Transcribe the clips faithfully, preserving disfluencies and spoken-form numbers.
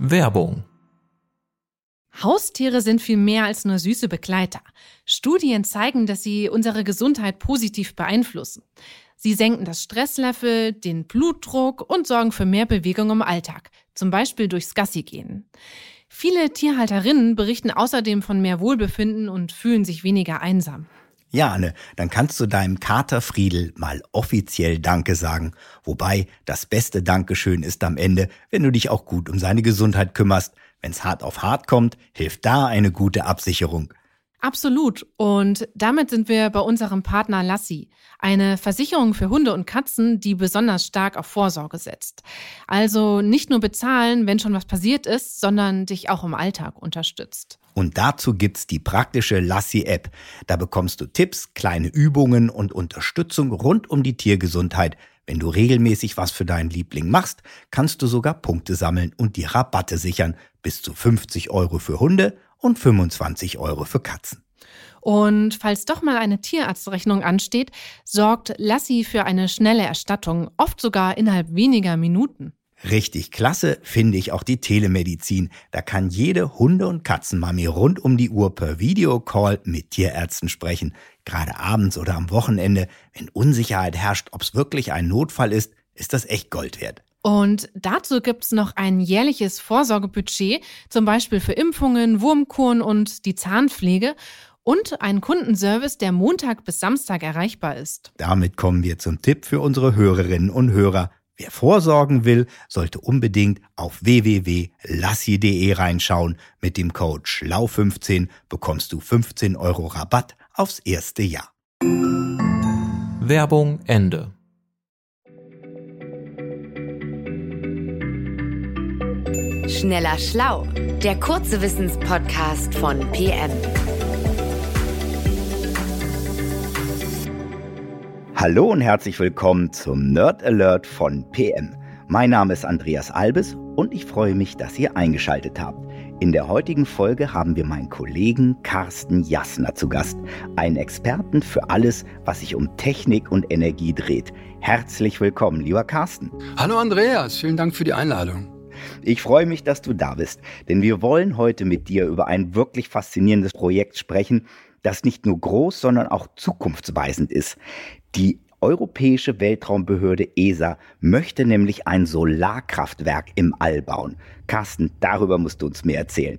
Werbung. Haustiere sind viel mehr als nur süße Begleiter. Studien zeigen, dass sie unsere Gesundheit positiv beeinflussen. Sie senken das Stresslevel, den Blutdruck und sorgen für mehr Bewegung im Alltag, zum Beispiel durchs Gassigehen. Viele Tierhalterinnen berichten außerdem von mehr Wohlbefinden und fühlen sich weniger einsam. Ja, Anne, dann kannst du deinem Kater Friedel mal offiziell Danke sagen. Wobei, das beste Dankeschön ist am Ende, wenn du dich auch gut um seine Gesundheit kümmerst. Wenn's hart auf hart kommt, hilft da eine gute Absicherung. Absolut. Und damit sind wir bei unserem Partner Lassi, eine Versicherung für Hunde und Katzen, die besonders stark auf Vorsorge setzt. Also nicht nur bezahlen, wenn schon was passiert ist, sondern dich auch im Alltag unterstützt. Und dazu gibt's die praktische Lassi-App. Da bekommst du Tipps, kleine Übungen und Unterstützung rund um die Tiergesundheit. Wenn du regelmäßig was für deinen Liebling machst, kannst du sogar Punkte sammeln und die Rabatte sichern. Bis zu fünfzig Euro für Hunde und fünfundzwanzig Euro für Katzen. Und falls doch mal eine Tierarztrechnung ansteht, sorgt Lassi für eine schnelle Erstattung, oft sogar innerhalb weniger Minuten. Richtig klasse finde ich auch die Telemedizin. Da kann jede Hunde- und Katzenmami rund um die Uhr per Videocall mit Tierärzten sprechen. Gerade abends oder am Wochenende, wenn Unsicherheit herrscht, ob es wirklich ein Notfall ist, ist das echt Gold wert. Und dazu gibt's noch ein jährliches Vorsorgebudget, zum Beispiel für Impfungen, Wurmkuren und die Zahnpflege und einen Kundenservice, der Montag bis Samstag erreichbar ist. Damit kommen wir zum Tipp für unsere Hörerinnen und Hörer. Wer vorsorgen will, sollte unbedingt auf w w w punkt lassi punkt de reinschauen. Mit dem Code schlau fünfzehn bekommst du fünfzehn Euro Rabatt aufs erste Jahr. Werbung Ende. Schneller Schlau, der kurze Wissenspodcast von P M. Hallo und herzlich willkommen zum Nerd Alert von P M. Mein Name ist Andreas Albes und ich freue mich, dass ihr eingeschaltet habt. In der heutigen Folge haben wir meinen Kollegen Carsten Jassner zu Gast, einen Experten für alles, was sich um Technik und Energie dreht. Herzlich willkommen, lieber Carsten. Hallo Andreas, vielen Dank für die Einladung. Ich freue mich, dass du da bist, denn wir wollen heute mit dir über ein wirklich faszinierendes Projekt sprechen, das nicht nur groß, sondern auch zukunftsweisend ist. Die Europäische Weltraumbehörde E S A möchte nämlich ein Solarkraftwerk im All bauen. Carsten, darüber musst du uns mehr erzählen.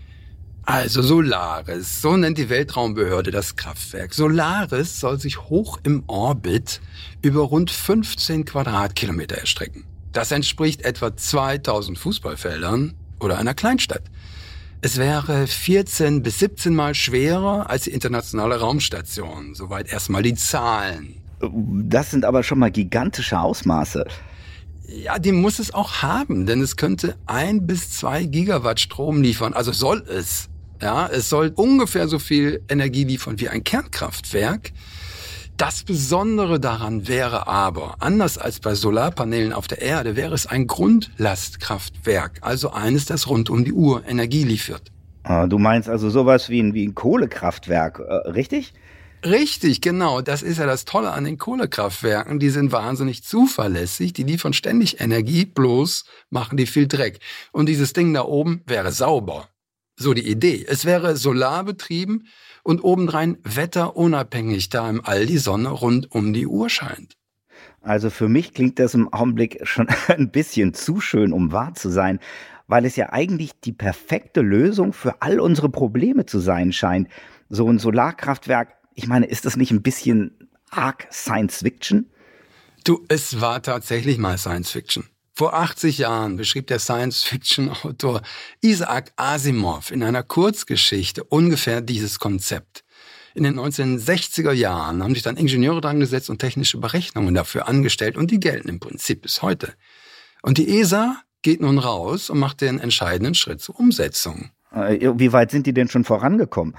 Also Solaris, so nennt die Weltraumbehörde das Kraftwerk. Solaris soll sich hoch im Orbit über rund fünfzehn Quadratkilometer erstrecken. Das entspricht etwa zweitausend Fußballfeldern oder einer Kleinstadt. Es wäre vierzehn bis siebzehn Mal schwerer als die internationale Raumstation. Soweit erstmal die Zahlen. Das sind aber schon mal gigantische Ausmaße. Ja, die muss es auch haben, denn es könnte ein bis zwei Gigawatt Strom liefern. Also soll es. Ja, es soll ungefähr so viel Energie liefern wie ein Kernkraftwerk. Das Besondere daran wäre aber, anders als bei Solarpanelen auf der Erde, wäre es ein Grundlastkraftwerk, also eines, das rund um die Uhr Energie liefert. Ah, du meinst also sowas wie ein, wie ein Kohlekraftwerk, äh, richtig? Richtig, genau. Das ist ja das Tolle an den Kohlekraftwerken. Die sind wahnsinnig zuverlässig, die liefern ständig Energie, bloß machen die viel Dreck. Und dieses Ding da oben wäre sauber. So die Idee. Es wäre solarbetrieben und obendrein wetterunabhängig, da im All die Sonne rund um die Uhr scheint. Also für mich klingt das im Augenblick schon ein bisschen zu schön, um wahr zu sein, weil es ja eigentlich die perfekte Lösung für all unsere Probleme zu sein scheint. So ein Solarkraftwerk, ich meine, ist das nicht ein bisschen arg Science Fiction? Du, es war tatsächlich mal Science Fiction. Vor achtzig Jahren beschrieb der Science-Fiction-Autor Isaac Asimov in einer Kurzgeschichte ungefähr dieses Konzept. In den neunzehnhundertsechziger Jahren haben sich dann Ingenieure dran gesetzt und technische Berechnungen dafür angestellt und die gelten im Prinzip bis heute. Und die E S A geht nun raus und macht den entscheidenden Schritt zur Umsetzung. Wie weit sind die denn schon vorangekommen?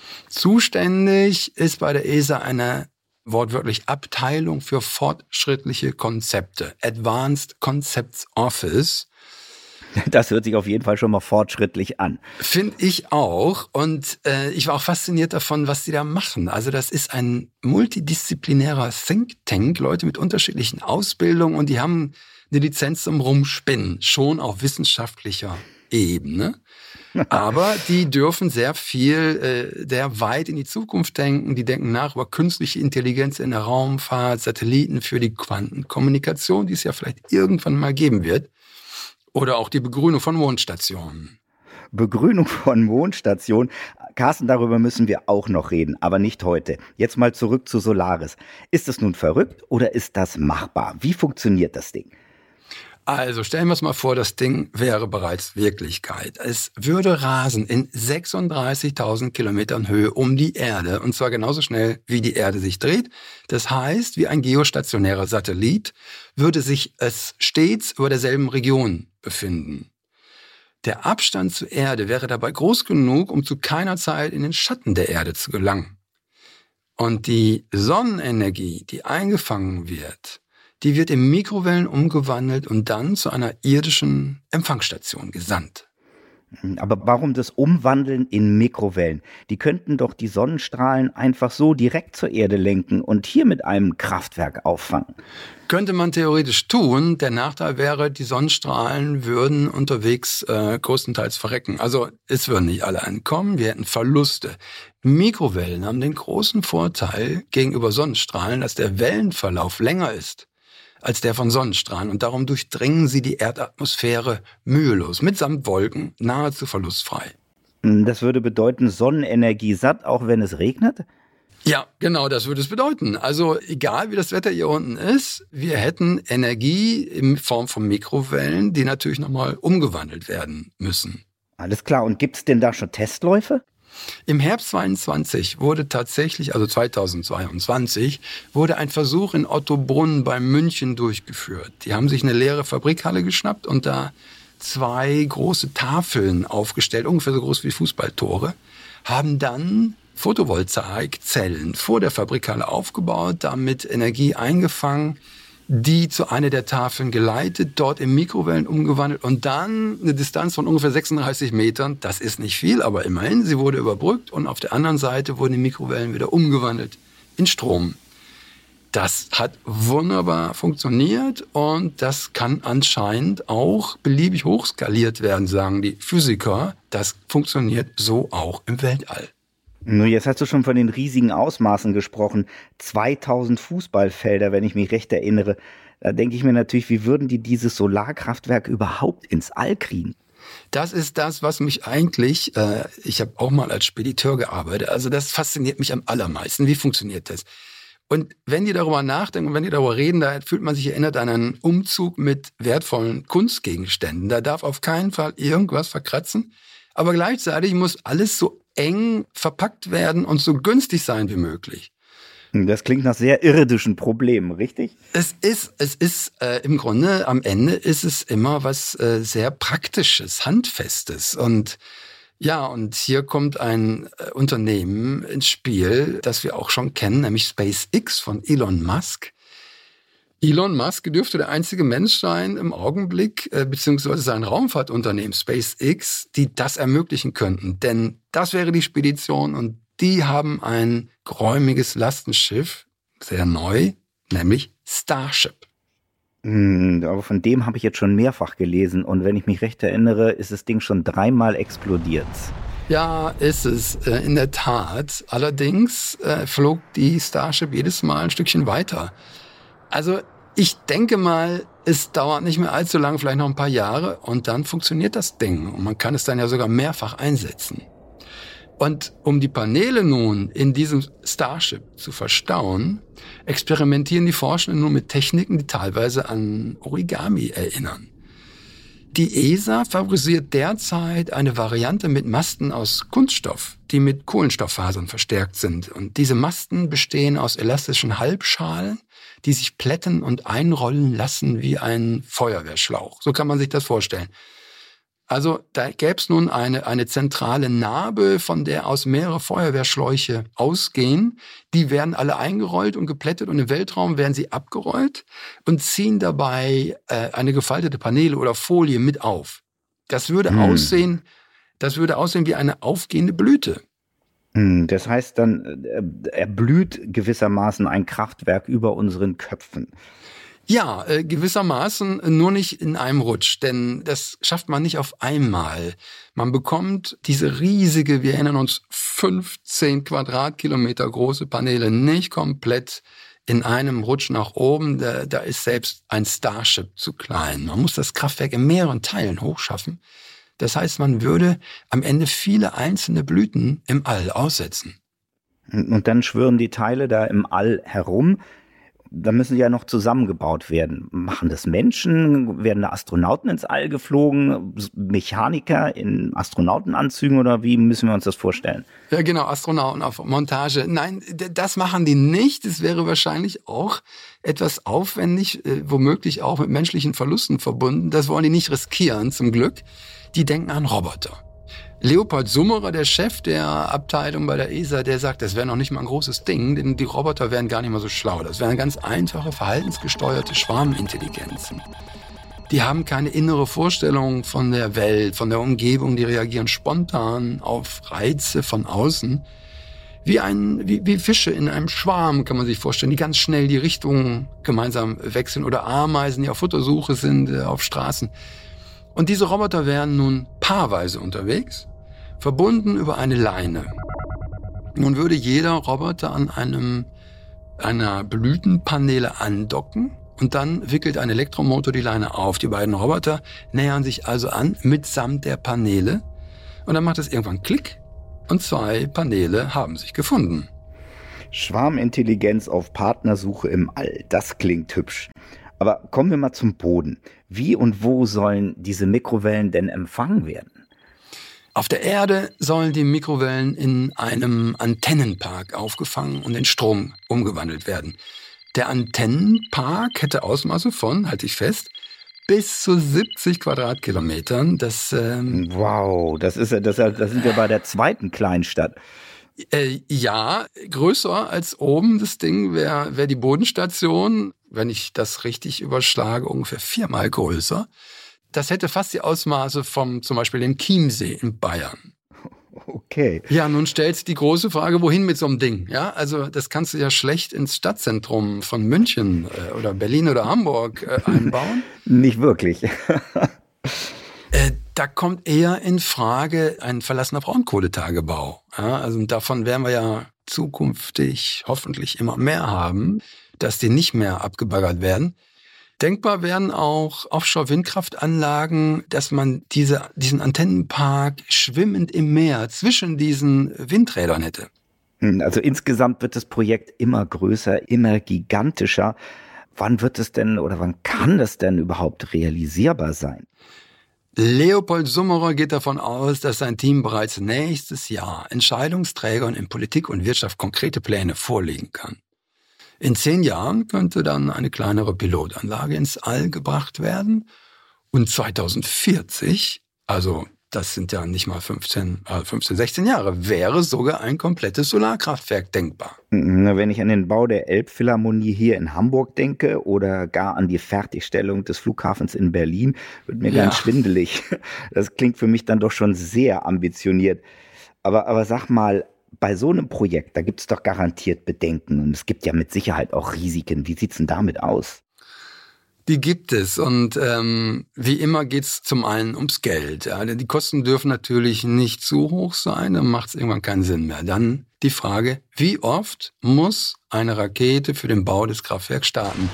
Zuständig ist bei der E S A eine wortwörtlich Abteilung für fortschrittliche Konzepte, Advanced Concepts Office. Das hört sich auf jeden Fall schon mal fortschrittlich an. Finde ich auch. Und äh, ich war auch fasziniert davon, was die da machen. Also das ist ein multidisziplinärer Think Tank, Leute mit unterschiedlichen Ausbildungen und die haben eine Lizenz zum Rumspinnen, schon auf wissenschaftlicher Ebene. Aber die dürfen sehr viel, äh, sehr weit in die Zukunft denken. Die denken nach über künstliche Intelligenz in der Raumfahrt, Satelliten für die Quantenkommunikation, die es ja vielleicht irgendwann mal geben wird. Oder auch die Begrünung von Mondstationen. Begrünung von Mondstationen. Carsten, darüber müssen wir auch noch reden, aber nicht heute. Jetzt mal zurück zu Solaris. Ist es nun verrückt oder ist das machbar? Wie funktioniert das Ding? Also stellen wir uns mal vor, das Ding wäre bereits Wirklichkeit. Es würde rasen in sechsunddreißigtausend Kilometern Höhe um die Erde und zwar genauso schnell, wie die Erde sich dreht. Das heißt, wie ein geostationärer Satellit würde sich es stets über derselben Region befinden. Der Abstand zur Erde wäre dabei groß genug, um zu keiner Zeit in den Schatten der Erde zu gelangen. Und die Sonnenenergie, die eingefangen wird, die wird in Mikrowellen umgewandelt und dann zu einer irdischen Empfangsstation gesandt. Aber warum das Umwandeln in Mikrowellen? Die könnten doch die Sonnenstrahlen einfach so direkt zur Erde lenken und hier mit einem Kraftwerk auffangen. Könnte man theoretisch tun. Der Nachteil wäre, die Sonnenstrahlen würden unterwegs äh, größtenteils verrecken. Also es würden nicht alle ankommen, wir hätten Verluste. Mikrowellen haben den großen Vorteil gegenüber Sonnenstrahlen, dass der Wellenverlauf länger ist als der von Sonnenstrahlen und darum durchdringen sie die Erdatmosphäre mühelos, mitsamt Wolken, nahezu verlustfrei. Das würde bedeuten, Sonnenenergie satt, auch wenn es regnet? Ja, genau, das würde es bedeuten. Also egal, wie das Wetter hier unten ist, wir hätten Energie in Form von Mikrowellen, die natürlich nochmal umgewandelt werden müssen. Alles klar, und gibt es denn da schon Testläufe? Im Herbst zweiundzwanzig wurde tatsächlich, also zweitausendzweiundzwanzig, wurde ein Versuch in Ottobrunn bei München durchgeführt. Die haben sich eine leere Fabrikhalle geschnappt und da zwei große Tafeln aufgestellt, ungefähr so groß wie Fußballtore, haben dann Photovoltaikzellen vor der Fabrikhalle aufgebaut, damit Energie eingefangen, die zu einer der Tafeln geleitet, dort in Mikrowellen umgewandelt und dann eine Distanz von ungefähr sechsunddreißig Metern, das ist nicht viel, aber immerhin, sie wurde überbrückt und auf der anderen Seite wurden die Mikrowellen wieder umgewandelt in Strom. Das hat wunderbar funktioniert und das kann anscheinend auch beliebig hochskaliert werden, sagen die Physiker. Das funktioniert so auch im Weltall. Nun, jetzt hast du schon von den riesigen Ausmaßen gesprochen. zweitausend Fußballfelder, wenn ich mich recht erinnere. Da denke ich mir natürlich, wie würden die dieses Solarkraftwerk überhaupt ins All kriegen? Das ist das, was mich eigentlich, äh, ich habe auch mal als Spediteur gearbeitet, also das fasziniert mich am allermeisten. Wie funktioniert das? Und wenn die darüber nachdenken und wenn die darüber reden, da fühlt man sich erinnert an einen Umzug mit wertvollen Kunstgegenständen. Da darf auf keinen Fall irgendwas verkratzen. Aber gleichzeitig muss alles so eng verpackt werden und so günstig sein wie möglich. Das klingt nach sehr irdischen Problemen, richtig? Es ist, es ist äh, im Grunde, am Ende ist es immer was äh, sehr Praktisches, Handfestes. Und ja, und hier kommt ein äh, Unternehmen ins Spiel, das wir auch schon kennen, nämlich SpaceX von Elon Musk. Elon Musk dürfte der einzige Mensch sein im Augenblick, äh, beziehungsweise sein Raumfahrtunternehmen SpaceX, die das ermöglichen könnten. Denn das wäre die Spedition und die haben ein geräumiges Lastenschiff, sehr neu, nämlich Starship. Hm, aber von dem habe ich jetzt schon mehrfach gelesen und wenn ich mich recht erinnere, ist das Ding schon dreimal explodiert. Ja, ist es äh, in der Tat. Allerdings äh, flog die Starship jedes Mal ein Stückchen weiter. Also ich denke mal, es dauert nicht mehr allzu lange, vielleicht noch ein paar Jahre und dann funktioniert das Ding. Und man kann es dann ja sogar mehrfach einsetzen. Und um die Paneele nun in diesem Starship zu verstauen, experimentieren die Forschenden nun mit Techniken, die teilweise an Origami erinnern. Die E S A favorisiert derzeit eine Variante mit Masten aus Kunststoff, die mit Kohlenstofffasern verstärkt sind. Und diese Masten bestehen aus elastischen Halbschalen, die sich plätten und einrollen lassen wie ein Feuerwehrschlauch. So kann man sich das vorstellen. Also da gäbe es nun eine, eine zentrale Narbe, von der aus mehrere Feuerwehrschläuche ausgehen. Die werden alle eingerollt und geplättet und im Weltraum werden sie abgerollt und ziehen dabei äh, eine gefaltete Paneele oder Folie mit auf. Das würde hm. aussehen, das würde aussehen wie eine aufgehende Blüte. Hm, das heißt dann, äh, erblüht gewissermaßen ein Kraftwerk über unseren Köpfen. Ja, äh, gewissermaßen, nur nicht in einem Rutsch, denn das schafft man nicht auf einmal. Man bekommt diese riesige, wir erinnern uns, fünfzehn Quadratkilometer große Paneele nicht komplett in einem Rutsch nach oben. Da, da ist selbst ein Starship zu klein. Man muss das Kraftwerk in mehreren Teilen hochschaffen. Das heißt, man würde am Ende viele einzelne Blüten im All aussetzen. Und dann schwirren die Teile da im All herum. Da müssen sie ja noch zusammengebaut werden. Machen das Menschen? Werden da Astronauten ins All geflogen? Mechaniker in Astronautenanzügen oder wie müssen wir uns das vorstellen? Ja, genau, Astronauten auf Montage. Nein, das machen die nicht. Das wäre wahrscheinlich auch etwas aufwendig, womöglich auch mit menschlichen Verlusten verbunden. Das wollen die nicht riskieren, zum Glück. Die denken an Roboter. Leopold Summerer, der Chef der Abteilung bei der E S A, der sagt, das wäre noch nicht mal ein großes Ding, denn die Roboter wären gar nicht mal so schlau. Das wären ganz einfache, verhaltensgesteuerte Schwarmintelligenzen. Die haben keine innere Vorstellung von der Welt, von der Umgebung, die reagieren spontan auf Reize von außen. Wie, ein, wie, wie Fische in einem Schwarm, kann man sich vorstellen, die ganz schnell die Richtung gemeinsam wechseln oder Ameisen, die auf Futtersuche sind, äh, auf Straßen. Und diese Roboter wären nun paarweise unterwegs, verbunden über eine Leine. Nun würde jeder Roboter an einem einer Blütenpaneele andocken und dann wickelt ein Elektromotor die Leine auf. Die beiden Roboter nähern sich also an mitsamt der Paneele und dann macht es irgendwann Klick und zwei Paneele haben sich gefunden. Schwarmintelligenz auf Partnersuche im All, das klingt hübsch. Aber kommen wir mal zum Boden. Wie und wo sollen diese Mikrowellen denn empfangen werden? Auf der Erde sollen die Mikrowellen in einem Antennenpark aufgefangen und in Strom umgewandelt werden. Der Antennenpark hätte Ausmaße von, halte ich fest, bis zu siebzig Quadratkilometern. Das, ähm wow, das ist, das, das sind wir bei der zweiten Kleinstadt. Äh, ja, größer als oben das Ding wäre wär die Bodenstation, wenn ich das richtig überschlage, ungefähr viermal größer. Das hätte fast die Ausmaße vom zum Beispiel dem Chiemsee in Bayern. Okay. Ja, nun stellt sich die große Frage, wohin mit so einem Ding? Ja, also das kannst du ja schlecht ins Stadtzentrum von München äh, oder Berlin oder Hamburg äh, einbauen. Nicht wirklich. äh, Da kommt eher in Frage ein verlassener Braunkohletagebau. Ja, also davon werden wir ja zukünftig hoffentlich immer mehr haben, dass die nicht mehr abgebaggert werden. Denkbar wären auch Offshore-Windkraftanlagen, dass man diese, diesen Antennenpark schwimmend im Meer zwischen diesen Windrädern hätte. Also insgesamt wird das Projekt immer größer, immer gigantischer. Wann wird es denn oder wann kann das denn überhaupt realisierbar sein? Leopold Summerer geht davon aus, dass sein Team bereits nächstes Jahr Entscheidungsträgern in Politik und Wirtschaft konkrete Pläne vorlegen kann. In zehn Jahren könnte dann eine kleinere Pilotanlage ins All gebracht werden und zweitausendvierzig, also das sind ja nicht mal fünfzehn, fünfzehn, sechzehn Jahre, wäre sogar ein komplettes Solarkraftwerk denkbar. Wenn ich an den Bau der Elbphilharmonie hier in Hamburg denke oder gar an die Fertigstellung des Flughafens in Berlin, wird mir Ja. ganz schwindelig. Das klingt für mich dann doch schon sehr ambitioniert. Aber, aber sag mal, bei so einem Projekt, da gibt es doch garantiert Bedenken und es gibt ja mit Sicherheit auch Risiken. Wie sieht's denn damit aus? Die gibt es und ähm, wie immer geht's zum einen ums Geld. Ja. Die Kosten dürfen natürlich nicht zu hoch sein, dann macht es irgendwann keinen Sinn mehr. Dann die Frage, wie oft muss eine Rakete für den Bau des Kraftwerks starten?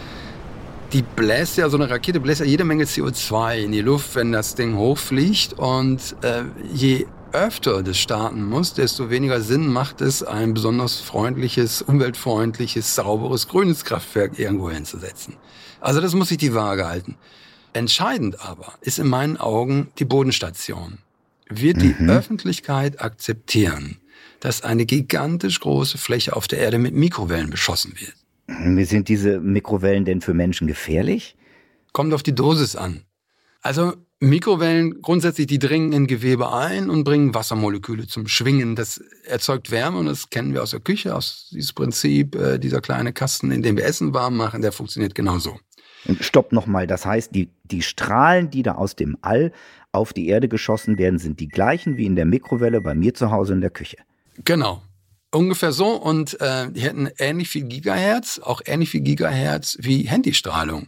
Die bläst ja, so eine Rakete bläst ja jede Menge C O zwei in die Luft, wenn das Ding hochfliegt und äh, je öfter das starten muss, desto weniger Sinn macht es, ein besonders freundliches, umweltfreundliches, sauberes, grünes Kraftwerk irgendwo hinzusetzen. Also das muss sich die Waage halten. Entscheidend aber ist in meinen Augen die Bodenstation. Wird die Mhm. Öffentlichkeit akzeptieren, dass eine gigantisch große Fläche auf der Erde mit Mikrowellen beschossen wird? Sind diese Mikrowellen denn für Menschen gefährlich? Kommt auf die Dosis an. Also Mikrowellen grundsätzlich, die dringen in Gewebe ein und bringen Wassermoleküle zum Schwingen. Das erzeugt Wärme und das kennen wir aus der Küche, aus diesem Prinzip, äh, dieser kleine Kasten, in dem wir Essen warm machen, der funktioniert genauso. Und stopp nochmal, das heißt, die, die Strahlen, die da aus dem All auf die Erde geschossen werden, sind die gleichen wie in der Mikrowelle bei mir zu Hause in der Küche. Genau. Ungefähr so und äh, die hätten ähnlich viel Gigahertz, auch ähnlich viel Gigahertz wie Handystrahlung.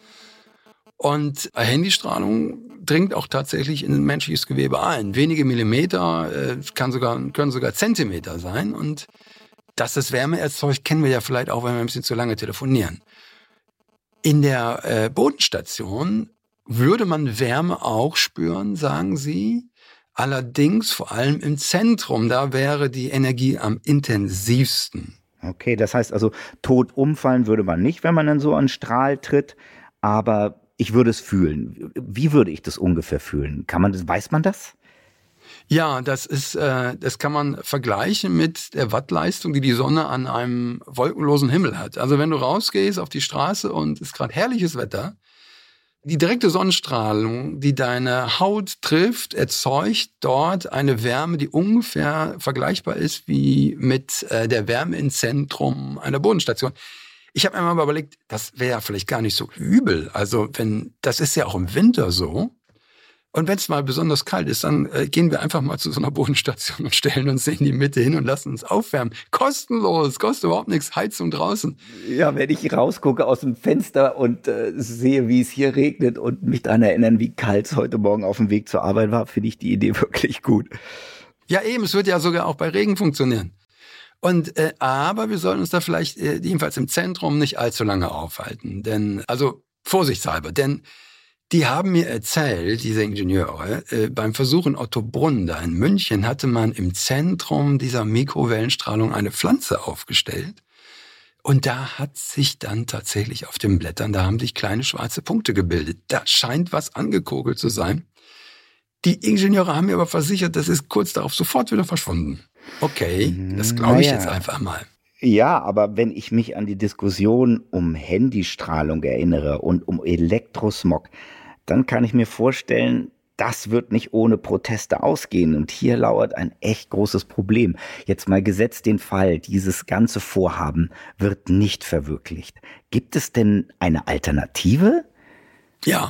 Und äh, Handystrahlung dringt auch tatsächlich in menschliches Gewebe ein. Wenige Millimeter, äh, kann sogar, können sogar Zentimeter sein. Und dass das Wärme erzeugt, kennen wir ja vielleicht auch, wenn wir ein bisschen zu lange telefonieren. In der äh, Bodenstation würde man Wärme auch spüren, sagen Sie. Allerdings vor allem im Zentrum, da wäre die Energie am intensivsten. Okay, das heißt also, tot umfallen würde man nicht, wenn man in so einen Strahl tritt, aber ich würde es fühlen. Wie würde ich das ungefähr fühlen? Kann man das, weiß man das? Ja, das ist, äh, das kann man vergleichen mit der Wattleistung, die die Sonne an einem wolkenlosen Himmel hat. Also wenn du rausgehst auf die Straße und es ist gerade herrliches Wetter, die direkte Sonnenstrahlung, die deine Haut trifft, erzeugt dort eine Wärme, die ungefähr vergleichbar ist wie mit äh, der Wärme im Zentrum einer Bodenstation. Ich habe mir mal überlegt, das wäre ja vielleicht gar nicht so übel. Also wenn, das ist ja auch im Winter so. Und wenn es mal besonders kalt ist, dann äh, gehen wir einfach mal zu so einer Bodenstation und stellen uns in die Mitte hin und lassen uns aufwärmen. Kostenlos, kostet überhaupt nichts, Heizung draußen. Ja, wenn ich rausgucke aus dem Fenster und äh, sehe, wie es hier regnet und mich daran erinnern, wie kalt es heute Morgen auf dem Weg zur Arbeit war, finde ich die Idee wirklich gut. Ja eben, es wird ja sogar auch bei Regen funktionieren. Und äh, aber wir sollten uns da vielleicht äh, jedenfalls im Zentrum nicht allzu lange aufhalten. Denn, also vorsichtshalber, denn die haben mir erzählt, diese Ingenieure, äh, beim Versuch in Ottobrunn da in München hatte man im Zentrum dieser Mikrowellenstrahlung eine Pflanze aufgestellt. Und da hat sich dann tatsächlich auf den Blättern, da haben sich kleine schwarze Punkte gebildet. Da scheint was angekokelt zu sein. Die Ingenieure haben mir aber versichert, das ist kurz darauf sofort wieder verschwunden. Okay, das glaube ich Naja. jetzt einfach mal. Ja, aber wenn ich mich an die Diskussion um Handystrahlung erinnere und um Elektrosmog, dann kann ich mir vorstellen, das wird nicht ohne Proteste ausgehen. Und hier lauert ein echt großes Problem. Jetzt mal gesetzt den Fall, dieses ganze Vorhaben wird nicht verwirklicht. Gibt es denn eine Alternative? Ja,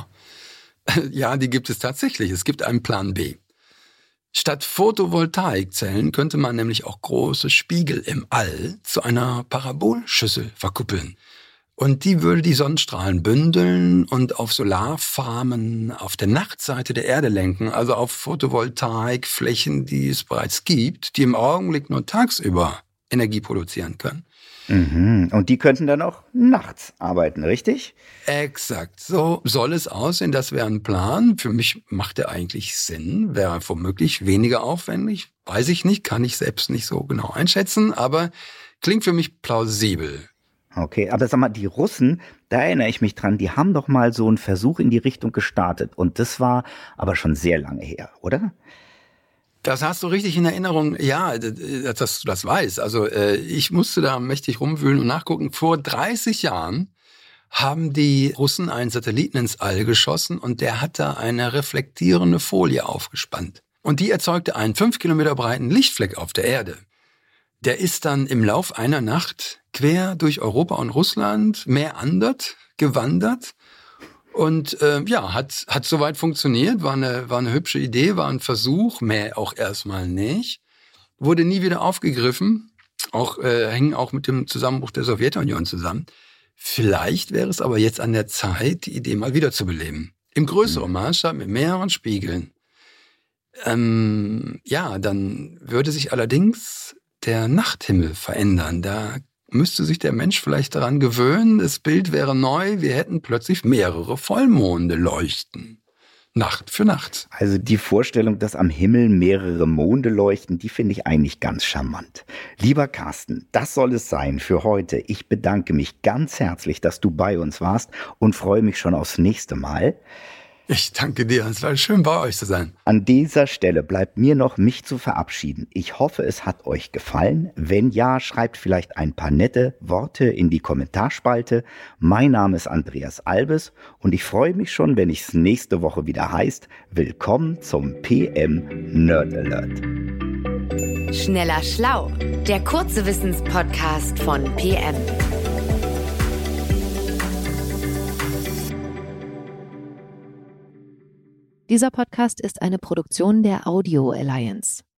ja, die gibt es tatsächlich. Es gibt einen Plan B. Statt Photovoltaikzellen könnte man nämlich auch große Spiegel im All zu einer Parabolschüssel verkuppeln. Und die würde die Sonnenstrahlen bündeln und auf Solarfarmen auf der Nachtseite der Erde lenken, also auf Photovoltaikflächen, die es bereits gibt, die im Augenblick nur tagsüber Energie produzieren können. Mhm. Und die könnten dann auch nachts arbeiten, richtig? Exakt. So soll es aussehen. Das wäre ein Plan. Für mich macht der eigentlich Sinn. Wäre womöglich weniger aufwendig. Weiß ich nicht, kann ich selbst nicht so genau einschätzen, aber klingt für mich plausibel. Okay, aber sag mal, die Russen, da erinnere ich mich dran, die haben doch mal so einen Versuch in die Richtung gestartet. Und das war aber schon sehr lange her, oder? Das hast du richtig in Erinnerung. Ja, dass du das weißt. Also äh, ich musste da mächtig rumwühlen und nachgucken. Vor dreißig Jahren haben die Russen einen Satelliten ins All geschossen und der hat da eine reflektierende Folie aufgespannt. Und die erzeugte einen fünf Kilometer breiten Lichtfleck auf der Erde. Der ist dann im Lauf einer Nacht quer durch Europa und Russland meandert, gewandert. Und äh, ja, hat hat soweit funktioniert, war eine war eine hübsche Idee, war ein Versuch, mehr auch erstmal nicht. Wurde nie wieder aufgegriffen, auch äh, hängen auch mit dem Zusammenbruch der Sowjetunion zusammen. Vielleicht wäre es aber jetzt an der Zeit, die Idee mal wieder zu beleben. Im größeren Maßstab mit mehreren Spiegeln. Ähm, ja, dann würde sich allerdings der Nachthimmel verändern. Da müsste sich der Mensch vielleicht daran gewöhnen, das Bild wäre neu, wir hätten plötzlich mehrere Vollmonde leuchten. Nacht für Nacht. Also die Vorstellung, dass am Himmel mehrere Monde leuchten, die finde ich eigentlich ganz charmant. Lieber Carsten, das soll es sein für heute. Ich bedanke mich ganz herzlich, dass du bei uns warst und freue mich schon aufs nächste Mal. Ich danke dir, es war schön bei euch zu sein. An dieser Stelle bleibt mir noch, mich zu verabschieden. Ich hoffe, es hat euch gefallen. Wenn ja, schreibt vielleicht ein paar nette Worte in die Kommentarspalte. Mein Name ist Andreas Albes und ich freue mich schon, wenn es nächste Woche wieder heißt, willkommen zum P M Nerd Alert. Schneller Schlau, der kurze Wissenspodcast von P M. Dieser Podcast ist eine Produktion der Audio Alliance.